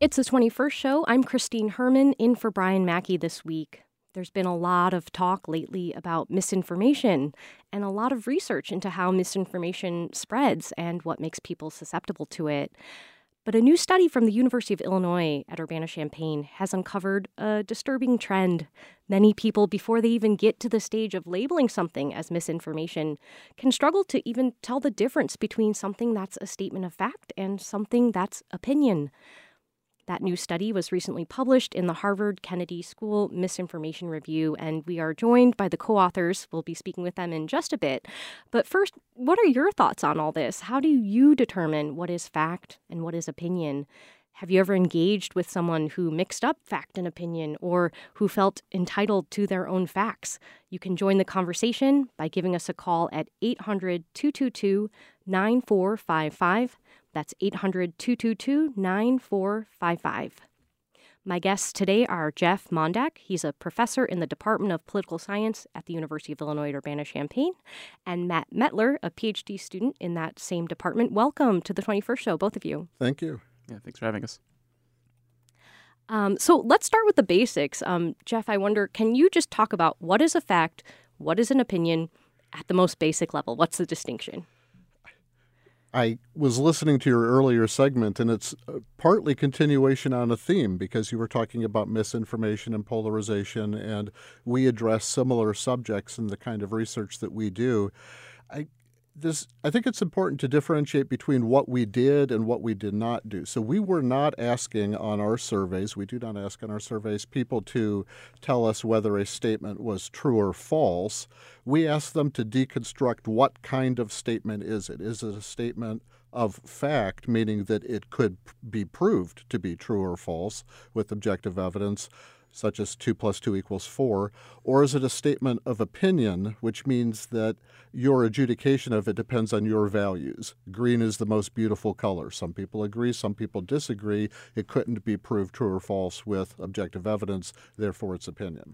It's the 21st show. I'm Christine Herman, in for Brian Mackey this week. There's been a lot of talk lately about misinformation and a lot of research into how misinformation spreads and what makes people susceptible to it. But a new study from the University of Illinois at Urbana-Champaign has uncovered a disturbing trend. Many people, before they even get to the stage of labeling something as misinformation, can struggle to even tell the difference between something that's a statement of fact and something that's opinion. That new study was recently published in the Harvard Kennedy School Misinformation Review, and we are joined by the co-authors. We'll be speaking with them in just a bit. But first, what are your thoughts on all this? How do you determine what is fact and what is opinion? Have you ever engaged with someone who mixed up fact and opinion or who felt entitled to their own facts? You can join the conversation by giving us a call at 800-222-9455. That's 800-222-9455. My guests today are Jeff Mondak. He's a professor in the Department of Political Science at the University of Illinois at Urbana-Champaign, and Matt Metler, a PhD student in that same department. Welcome to the 21st show, both of you. Thank you. Yeah, thanks for having us. So let's start with the basics. Jeff, I wonder, can you just talk about what is a fact, what is an opinion at the most basic level? What's the distinction? I was listening to your earlier segment, and it's partly continuation on a theme because you were talking about misinformation and polarization, and we address similar subjects in the kind of research that we do. I think it's important to differentiate between what we did and what we did not do. So we were not asking on our surveys, we do not ask on our surveys, people to tell us whether a statement was true or false. We asked them to deconstruct what kind of statement is it. Is it a statement of fact, meaning that it could be proved to be true or false with objective evidence, such as 2 + 2 = 4, or is it a statement of opinion, which means that your adjudication of it depends on your values? Green is the most beautiful color. Some people agree, some people disagree. It couldn't be proved true or false with objective evidence, therefore it's opinion.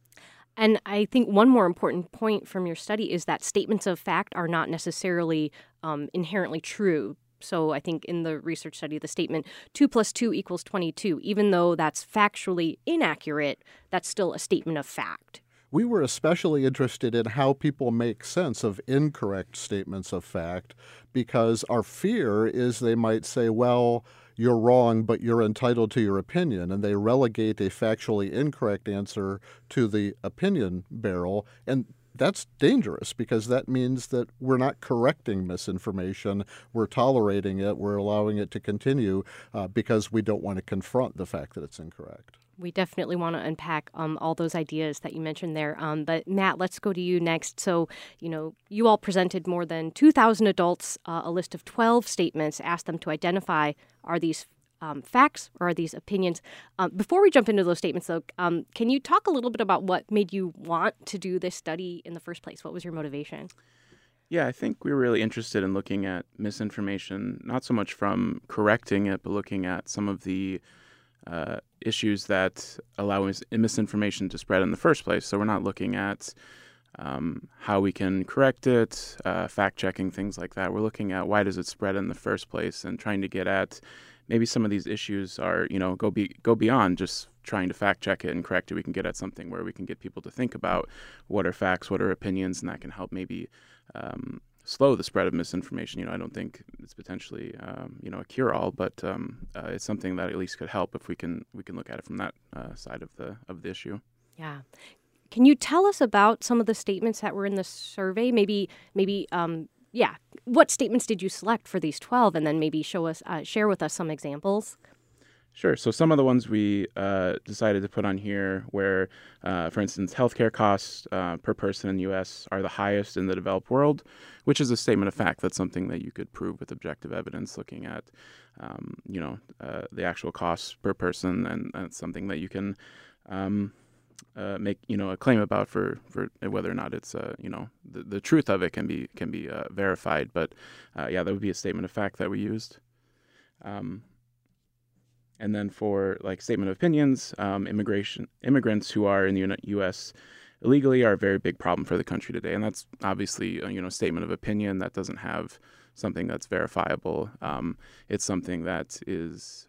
And I think one more important point from your study is that statements of fact are not necessarily inherently true. So I think in the research study, the statement 2 + 2 = 22, even though that's factually inaccurate, that's still a statement of fact. We were especially interested in how people make sense of incorrect statements of fact, because our fear is they might say, well, you're wrong, but you're entitled to your opinion, and they relegate a factually incorrect answer to the opinion barrel, and that's dangerous because that means that we're not correcting misinformation. We're tolerating it. We're allowing it to continue because we don't want to confront the fact that it's incorrect. We definitely want to unpack all those ideas that you mentioned there. But Matt, let's go to you next. So, you all presented more than 2,000 adults a list of 12 statements, asked them to identify, are these facts or are these opinions? Before we jump into those statements, though, can you talk a little bit about what made you want to do this study in the first place? What was your motivation? Yeah, I think we were really interested in looking at misinformation, not so much from correcting it, but looking at some of the issues that allow misinformation to spread in the first place. So we're not looking at how we can correct it, fact-checking, things like that. We're looking at why does it spread in the first place and trying to get at maybe some of these issues are, go beyond just trying to fact-check it and correct it. We can get at something where we can get people to think about what are facts, what are opinions, and that can help maybe slow the spread of misinformation. I don't think it's potentially, a cure-all, but it's something that at least could help if we can look at it from that side of the issue. Yeah. Can you tell us about some of the statements that were in the survey? Maybe, what statements did you select for these 12, and then maybe share with us some examples? Sure. So some of the ones we decided to put on here where, for instance, healthcare costs per person in the U.S. are the highest in the developed world, which is a statement of fact. That's something that you could prove with objective evidence, looking at, the actual costs per person, and it's something that you can make a claim about for whether or not it's the truth of it can be verified. But that would be a statement of fact that we used. And then for statement of opinions, immigrants who are in the U.S. illegally are a very big problem for the country today, and that's obviously a statement of opinion that doesn't have something that's verifiable. It's something that is,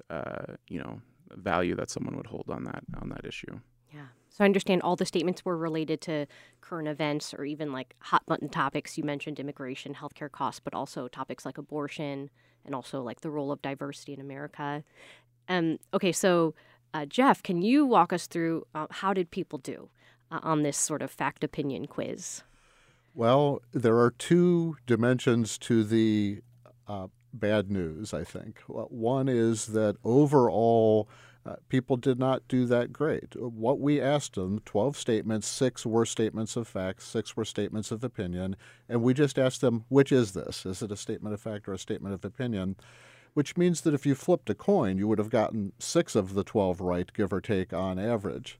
value that someone would hold on that issue. Yeah. So I understand all the statements were related to current events or even like hot button topics. You mentioned immigration, healthcare costs, but also topics like abortion and also like the role of diversity in America. Okay, so Jeff, can you walk us through how did people do on this sort of fact opinion quiz? Well, there are two dimensions to the bad news, I think. One is that overall, people did not do that great. What we asked them, 12 statements, 6 were statements of facts, 6 were statements of opinion, and we just asked them, which is this? Is it a statement of fact or a statement of opinion? Which means that if you flipped a coin, you would have gotten 6 of the 12 right, give or take, on average.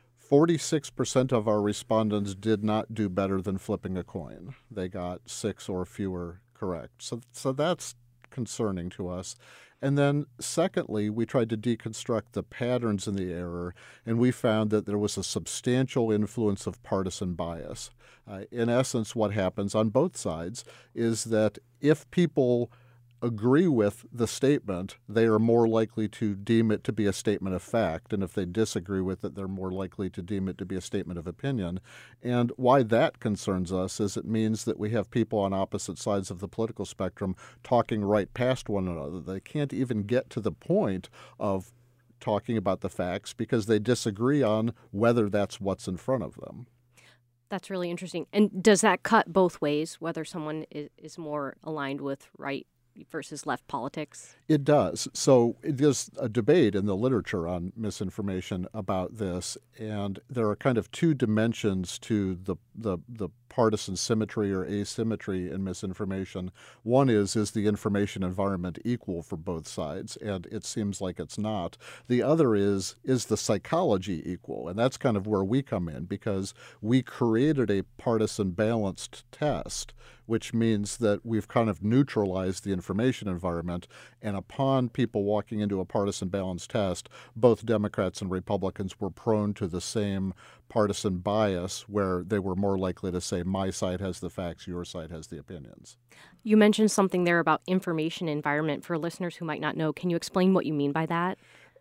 46% of our respondents did not do better than flipping a coin. They got 6 or fewer correct. So that's concerning to us. And then secondly, we tried to deconstruct the patterns in the error, and we found that there was a substantial influence of partisan bias. In essence, what happens on both sides is that if people agree with the statement, they are more likely to deem it to be a statement of fact. And if they disagree with it, they're more likely to deem it to be a statement of opinion. And why that concerns us is it means that we have people on opposite sides of the political spectrum talking right past one another. They can't even get to the point of talking about the facts because they disagree on whether that's what's in front of them. That's really interesting. And does that cut both ways, whether someone is more aligned with right versus left politics? It does. So there's a debate in the literature on misinformation about this, and there are kind of two dimensions to the partisan symmetry or asymmetry in misinformation. One is the information environment equal for both sides? And it seems like it's not. The other is the psychology equal? And that's kind of where we come in, because we created a partisan balanced test, which means that we've kind of neutralized the information environment. And upon people walking into a partisan balanced test, both Democrats and Republicans were prone to the same partisan bias, where they were more likely to say, my side has the facts, your side has the opinions. You mentioned something there about information environment. For listeners who might not know, can you explain what you mean by that?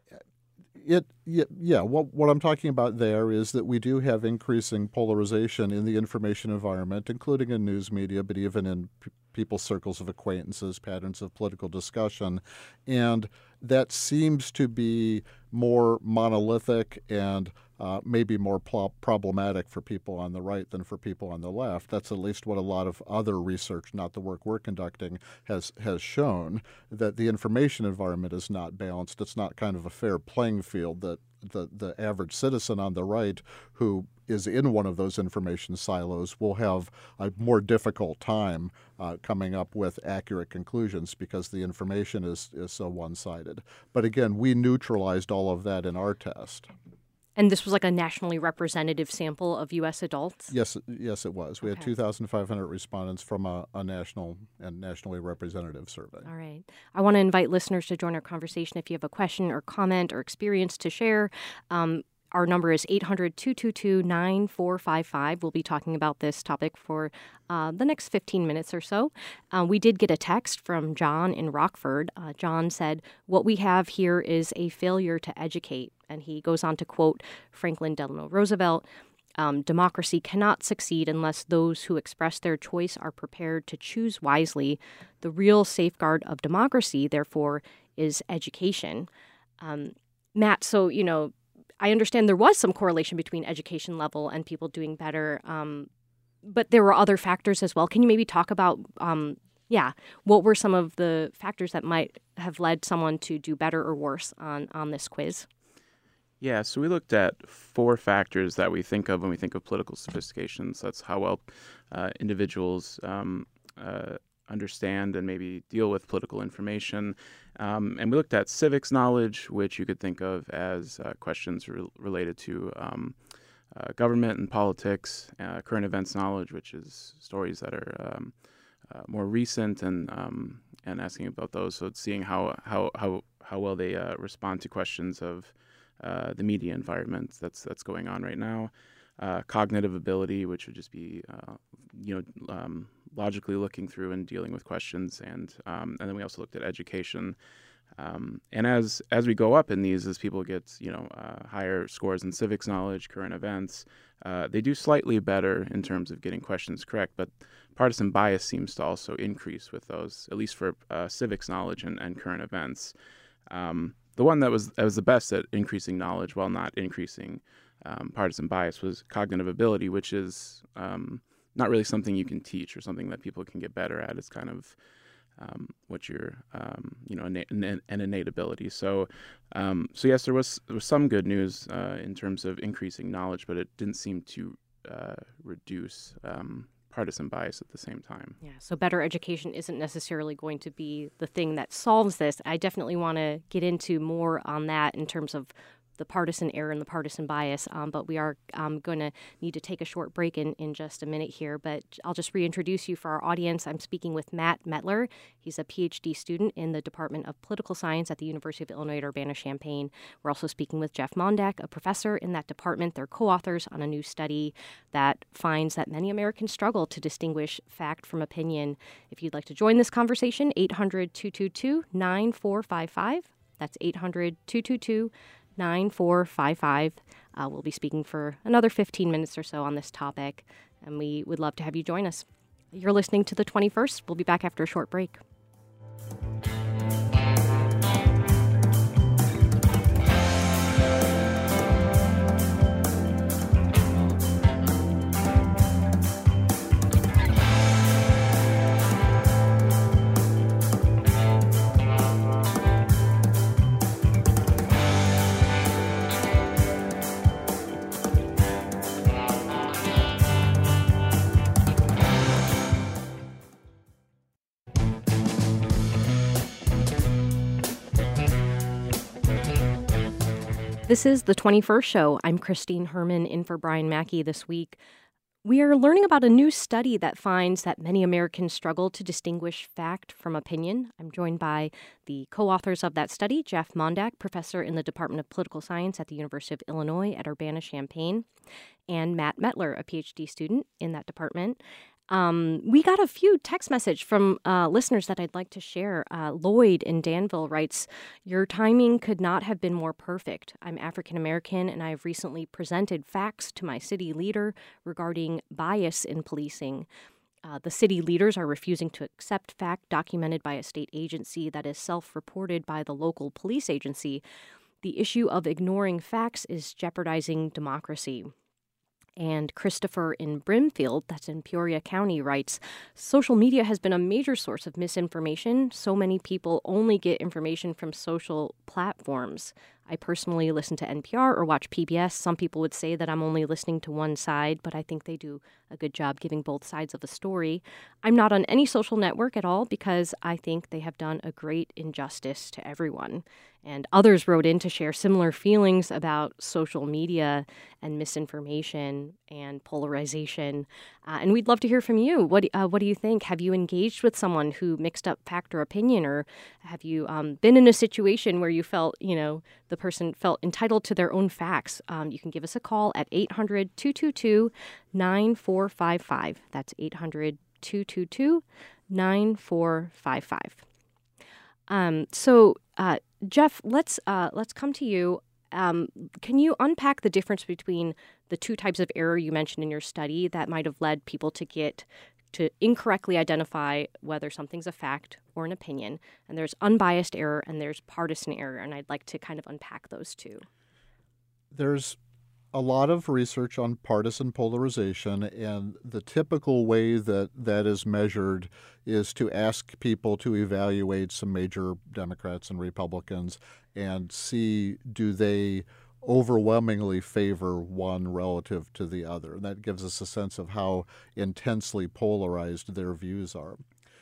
What I'm talking about there is that we do have increasing polarization in the information environment, including in news media, but even in people's circles of acquaintances, patterns of political discussion. And that seems to be more monolithic and maybe more problematic for people on the right than for people on the left. That's at least what a lot of other research, not the work we're conducting, has shown, that the information environment is not balanced. It's not kind of a fair playing field, that the average citizen on the right who is in one of those information silos will have a more difficult time coming up with accurate conclusions because the information is so one-sided. But again, we neutralized all of that in our test. And this was like a nationally representative sample of U.S. adults? Yes, it was. We had 2,500 respondents from a national and nationally representative survey. All right. I want to invite listeners to join our conversation. If you have a question or comment or experience to share, our number is 800-222-9455. We'll be talking about this topic for the next 15 minutes or so. We did get a text from John in Rockford. John said, "What we have here is a failure to educate." And he goes on to quote Franklin Delano Roosevelt, "Democracy cannot succeed unless those who express their choice are prepared to choose wisely. The real safeguard of democracy, therefore, is education." Matt, so, I understand there was some correlation between education level and people doing better, but there were other factors as well. Can you maybe talk about, what were some of the factors that might have led someone to do better or worse on this quiz? Yeah, so we looked at 4 factors that we think of when we think of political sophistication. So that's how well individuals understand and maybe deal with political information. And we looked at civics knowledge, which you could think of as questions related to government and politics, current events knowledge, which is stories that are more recent, and asking about those. So it's seeing how well they respond to questions of the media environment that's going on right now. Cognitive ability, which would just be logically looking through and dealing with questions, and then we also looked at education. And as we go up in these, as people get higher scores in civics knowledge, current events, they do slightly better in terms of getting questions correct. But partisan bias seems to also increase with those, at least for civics knowledge and current events. The one that was the best at increasing knowledge while not increasing partisan bias was cognitive ability, which is not really something you can teach or something that people can get better at. It's kind of what your an innate ability. So yes, there was some good news in terms of increasing knowledge, but it didn't seem to reduce partisan bias at the same time. Yeah, so better education isn't necessarily going to be the thing that solves this. I definitely want to get into more on that in terms of the partisan error and the partisan bias, but we are going to need to take a short break in just a minute here. But I'll just reintroduce you for our audience. I'm speaking with Matt Metler. He's a PhD student in the Department of Political Science at the University of Illinois at Urbana-Champaign. We're also speaking with Jeff Mondak, a professor in that department. They're co-authors on a new study that finds that many Americans struggle to distinguish fact from opinion. If you'd like to join this conversation, 800-222-9455. That's 800-222-9455. We'll be speaking for another 15 minutes or so on this topic, and we would love to have you join us. You're listening to The 21st. We'll be back after a short break. This is The 21st Show. I'm Christine Herman in for Brian Mackey this week. We are learning about a new study that finds that many Americans struggle to distinguish fact from opinion. I'm joined by the co-authors of that study, Jeff Mondak, professor in the Department of Political Science at the University of Illinois at Urbana-Champaign, and Matt Metler, a PhD student in that department. We got a few text message from listeners that I'd like to share. Lloyd in Danville writes, "Your timing could not have been more perfect. I'm African American, and I have recently presented facts to my city leader regarding bias in policing. The city leaders are refusing to accept fact documented by a state agency that is self-reported by the local police agency. The issue of ignoring facts is jeopardizing democracy." And Christopher in Brimfield, that's in Peoria County, writes, "Social media has been a major source of misinformation. So many people only get information from social platforms. I personally listen to NPR or watch PBS. Some people would say that I'm only listening to one side, but I think they do a good job giving both sides of a story. I'm not on any social network at all because I think they have done a great injustice to everyone." And others wrote in to share similar feelings about social media and misinformation and polarization. And we'd love to hear from you. What do you think? Have you engaged with someone who mixed up fact or opinion, or have you been in a situation where you felt, the person felt entitled to their own facts? You can give us a call at 800-222-9455. That's 800-222-9455. Jeff, let's come to you. Can you unpack the difference between the two types of error you mentioned in your study that might have led people to incorrectly identify whether something's a fact or an opinion? And there's unbiased error and there's partisan error, and I'd like to kind of unpack those two. There's a lot of research on partisan polarization, and the typical way that is measured is to ask people to evaluate some major Democrats and Republicans and see, do they overwhelmingly favor one relative to the other. And that gives us a sense of how intensely polarized their views are.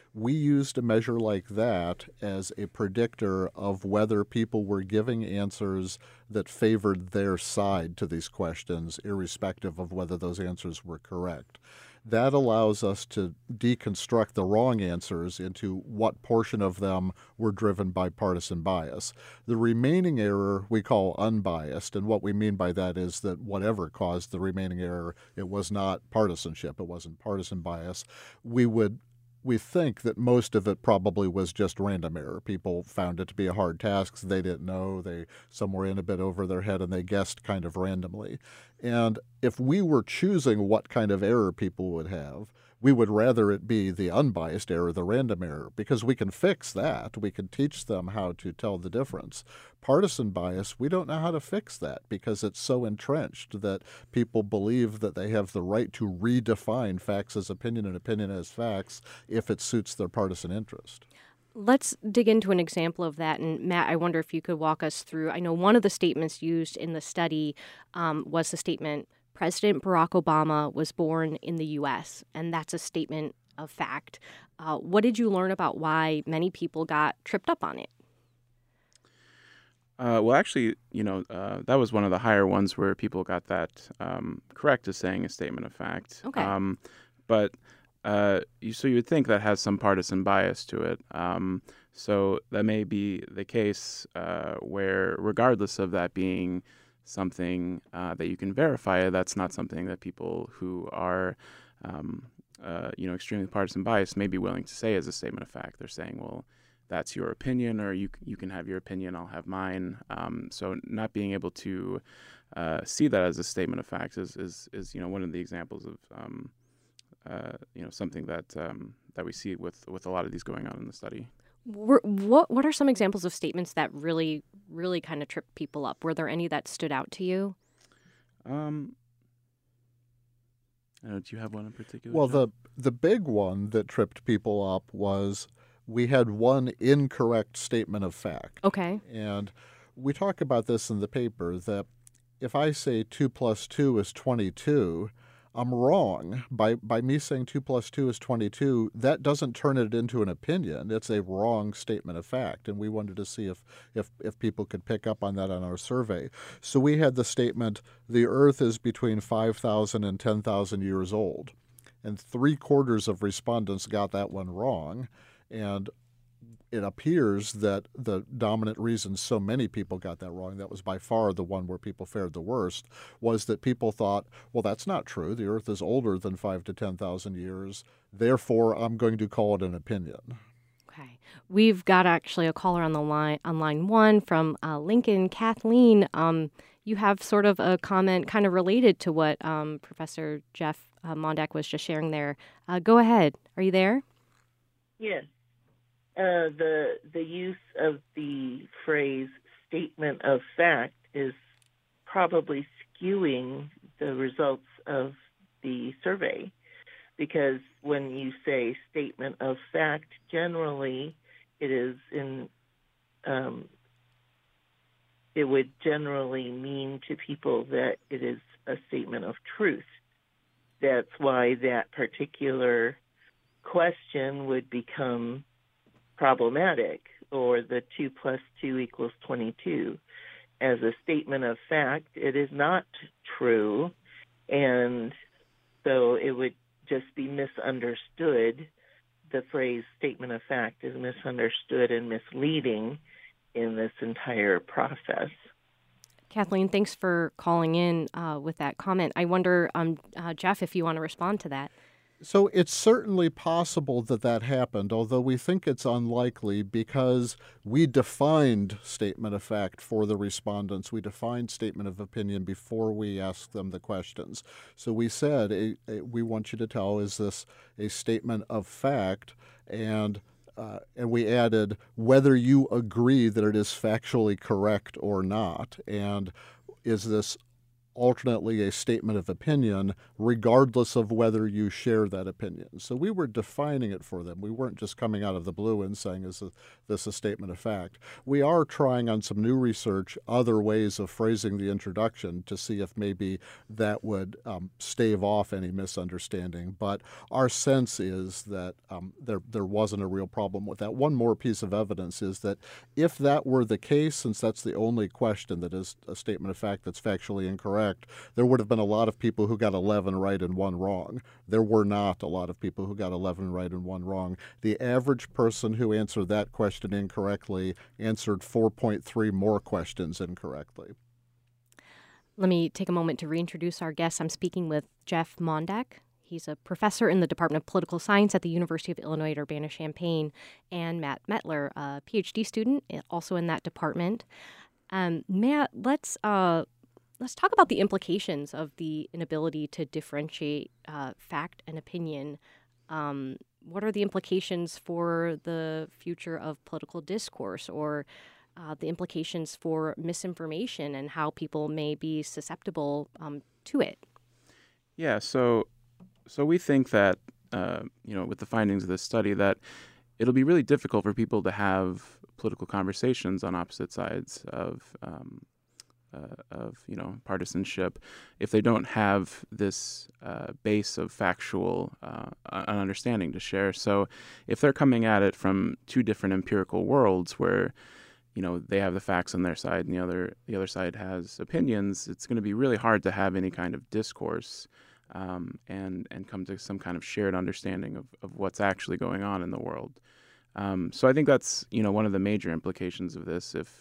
we used a measure like that as a predictor of whether people were giving answers that favored their side to these questions, irrespective of whether those answers were correct. That allows us to deconstruct the wrong answers into what portion of them were driven by partisan bias. The remaining error we call unbiased, and what we mean by that is that whatever caused the remaining error, it was not partisanship, it wasn't partisan bias. We think that most of it probably was just random error. People found it to be a hard task. They didn't know. Some were in a bit over their head, and they guessed kind of randomly. And if we were choosing what kind of error people would have, we would rather it be the unbiased error, the random error, because we can fix that. We can teach them how to tell the difference. Partisan bias, we don't know how to fix that because it's so entrenched that people believe that they have the right to redefine facts as opinion and opinion as facts if it suits their partisan interest. Let's dig into an example of that. And Matt, I wonder if you could walk us through. I know one of the statements used in the study was the statement, President Barack Obama was born in the U.S., and that's a statement of fact. What did you learn about why many people got tripped up on it? Well, actually, that was one of the higher ones where people got that correct as saying a statement of fact. Okay. But so you would think that has some partisan bias to it. So that may be the case where, regardless of that being something that you can verify, that's not something that people who are, extremely partisan biased may be willing to say as a statement of fact. They're saying, well, that's your opinion, or you can have your opinion, I'll have mine. So not being able to see that as a statement of fact is one of the examples of something that we see with a lot of these going on in the study. What are some examples of statements that really, really kind of tripped people up? Were there any that stood out to you? Do you have one in particular? Well, John? the big one that tripped people up was we had one incorrect statement of fact. Okay. And we talk about this in the paper, that if I say 2 plus 2 is 22, I'm wrong. By me saying 2 plus 2 is 22, that doesn't turn it into an opinion. It's a wrong statement of fact. And we wanted to see if people could pick up on that on our survey. So we had the statement, the Earth is between 5,000 and 10,000 years old. And 3/4 of respondents got that one wrong. And it appears that the dominant reason so many people got that wrong, that was by far the one where people fared the worst, was that people thought, well, that's not true. The Earth is older than 5,000 to 10,000 years. Therefore, I'm going to call it an opinion. Okay. We've got actually a caller on line one from Lincoln. Kathleen, you have sort of a comment kind of related to what Professor Jeff Mondak was just sharing there. Go ahead. Are you there? Yes. The use of the phrase statement of fact is probably skewing the results of the survey, because when you say statement of fact, generally it would generally mean to people that it is a statement of truth. That's why that particular question would become problematic, or the 2 plus 2 equals 22. As a statement of fact, it is not true, and so it would just be misunderstood. The phrase statement of fact is misunderstood and misleading in this entire process. Kathleen, thanks for calling in with that comment. I wonder, Jeff, if you want to respond to that. So it's certainly possible that happened, although we think it's unlikely because we defined statement of fact for the respondents. We defined statement of opinion before we asked them the questions. So we said, we want you to tell, is this a statement of fact? And we added whether you agree that it is factually correct or not. And is this alternately a statement of opinion, regardless of whether you share that opinion. So we were defining it for them. We weren't just coming out of the blue and saying, is this a statement of fact? We are trying on some new research other ways of phrasing the introduction to see if maybe that would stave off any misunderstanding. But our sense is that there wasn't a real problem with that. One more piece of evidence is that if that were the case, since that's the only question that is a statement of fact that's factually incorrect, there would have been a lot of people who got 11 right and 1 wrong. There were not a lot of people who got 11 right and 1 wrong. The average person who answered that question incorrectly answered 4.3 more questions incorrectly. Let me take a moment to reintroduce our guest. I'm speaking with Jeff Mondak. He's a professor in the Department of Political Science at the University of Illinois at Urbana-Champaign, and Matt Metler, a PhD student, also in that department. Matt, let's talk about the implications of the inability to differentiate fact and opinion. What are the implications for the future of political discourse, or the implications for misinformation and how people may be susceptible to it? Yeah, so we think that, with the findings of this study, that it'll be really difficult for people to have political conversations on opposite sides of partisanship if they don't have this base of factual understanding to share. So if they're coming at it from two different empirical worlds where they have the facts on their side and the other side has opinions, it's going to be really hard to have any kind of discourse and come to some kind of shared understanding of what's actually going on in the world. So I think that's one of the major implications of this. If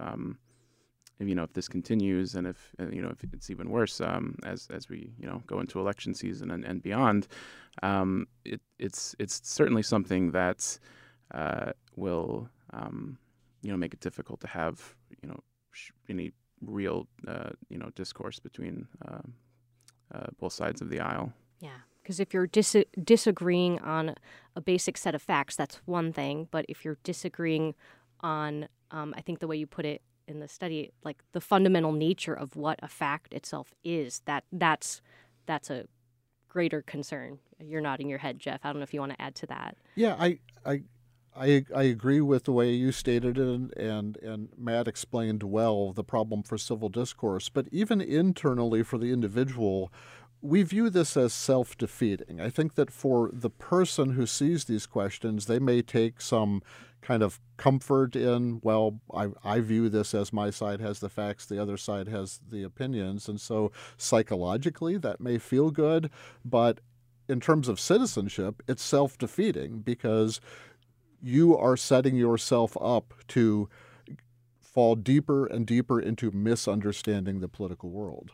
this continues, and if it's even worse as we go into election season and beyond, it's certainly something that will make it difficult to have any real discourse between both sides of the aisle. Yeah, because if you're disagreeing on a basic set of facts, that's one thing. But if you're disagreeing on, I think the way you put it in the study, like the fundamental nature of what a fact itself is, that's a greater concern. You're nodding your head, Jeff. I don't know if you want to add to that. Yeah, I agree with the way you stated it, and Matt explained well the problem for civil discourse. But even internally for the individual, we view this as self-defeating. I think that for the person who sees these questions, they may take some kind of comfort in, well, I view this as my side has the facts, the other side has the opinions. And so psychologically, that may feel good. But in terms of citizenship, it's self-defeating because you are setting yourself up to fall deeper and deeper into misunderstanding the political world.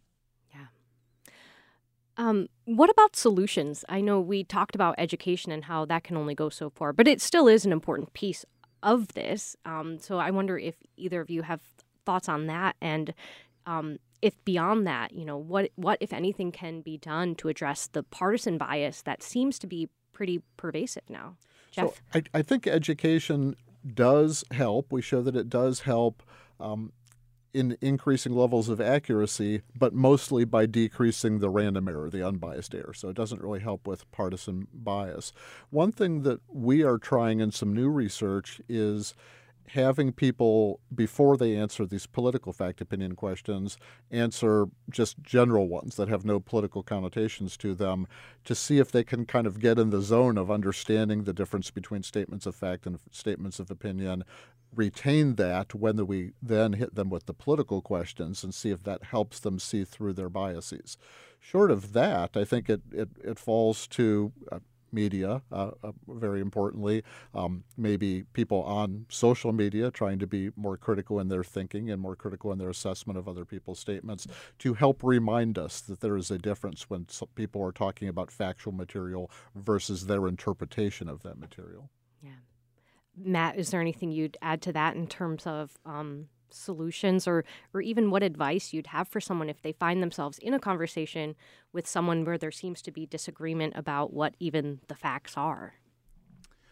What about solutions? I know we talked about education and how that can only go so far, but it still is an important piece of this. So I wonder if either of you have thoughts on that, and if beyond that, what if anything can be done to address the partisan bias that seems to be pretty pervasive now? Jeff? So I think education does help. We show that it does help in increasing levels of accuracy, but mostly by decreasing the random error, the unbiased error. So it doesn't really help with partisan bias. One thing that we are trying in some new research is having people, before they answer these political fact opinion questions, answer just general ones that have no political connotations to them, to see if they can kind of get in the zone of understanding the difference between statements of fact and statements of opinion, retain that when we then hit them with the political questions, and see if that helps them see through their biases. Short of that, I think it falls to media, very importantly, maybe people on social media trying to be more critical in their thinking and more critical in their assessment of other people's statements, to help remind us that there is a difference when people are talking about factual material versus their interpretation of that material. Yeah. Matt, is there anything you'd add to that in terms of solutions, or even what advice you'd have for someone if they find themselves in a conversation with someone where there seems to be disagreement about what even the facts are?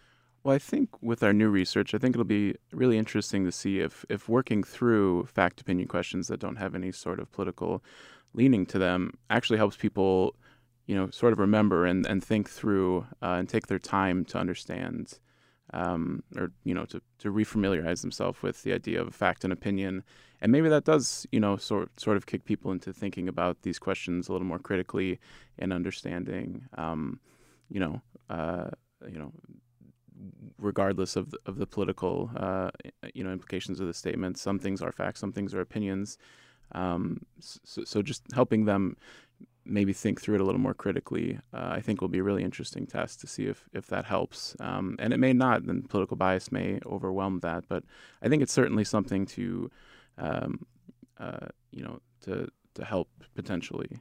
Well, I think with our new research, I think it'll be really interesting to see if working through fact opinion questions that don't have any sort of political leaning to them actually helps people, sort of remember and think through and take their time to understand or, to refamiliarize themselves with the idea of fact and opinion. And maybe that does, sort of kick people into thinking about these questions a little more critically and understanding, regardless of the political, implications of the statement. Some things are facts, some things are opinions. So just helping them maybe think through it a little more critically, I think will be a really interesting test to see if that helps. And it may not, and political bias may overwhelm that, but I think it's certainly something to, to help potentially,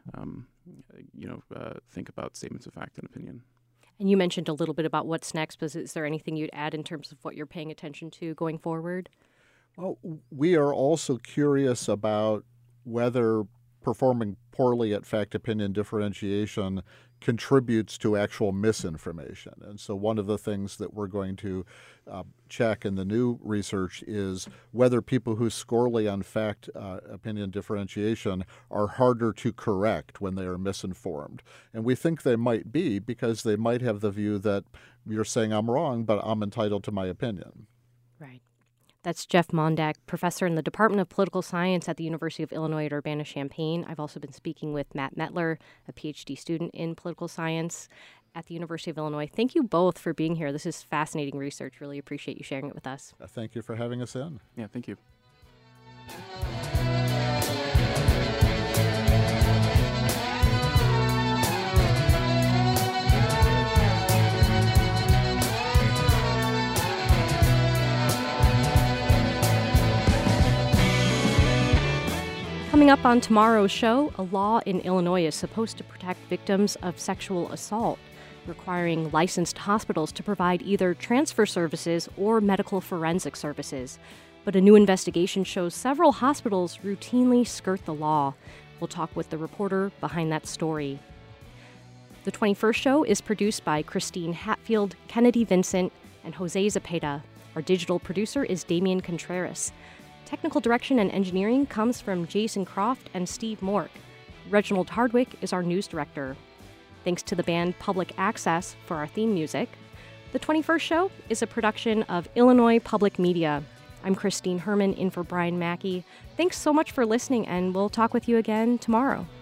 think about statements of fact and opinion. And you mentioned a little bit about what's next, but is there anything you'd add in terms of what you're paying attention to going forward? Well, we are also curious about whether performing poorly at fact-opinion differentiation contributes to actual misinformation. And so one of the things that we're going to check in the new research is whether people who scorely on fact-opinion differentiation are harder to correct when they are misinformed. And we think they might be because they might have the view that you're saying I'm wrong, but I'm entitled to my opinion. Right. That's Jeff Mondak, professor in the Department of Political Science at the University of Illinois at Urbana-Champaign. I've also been speaking with Matt Mettler, a PhD student in political science at the University of Illinois. Thank you both for being here. This is fascinating research. Really appreciate you sharing it with us. Thank you for having us in. Yeah, thank you. Coming up on tomorrow's show, a law in Illinois is supposed to protect victims of sexual assault, requiring licensed hospitals to provide either transfer services or medical forensic services. But a new investigation shows several hospitals routinely skirt the law. We'll talk with the reporter behind that story. The 21st Show is produced by Christine Hatfield, Kennedy Vincent, and Jose Zepeda. Our digital producer is Damian Contreras. Technical direction and engineering comes from Jason Croft and Steve Mork. Reginald Hardwick is our news director. Thanks to the band Public Access for our theme music. The 21st Show is a production of Illinois Public Media. I'm Christine Herman in for Brian Mackey. Thanks so much for listening, and we'll talk with you again tomorrow.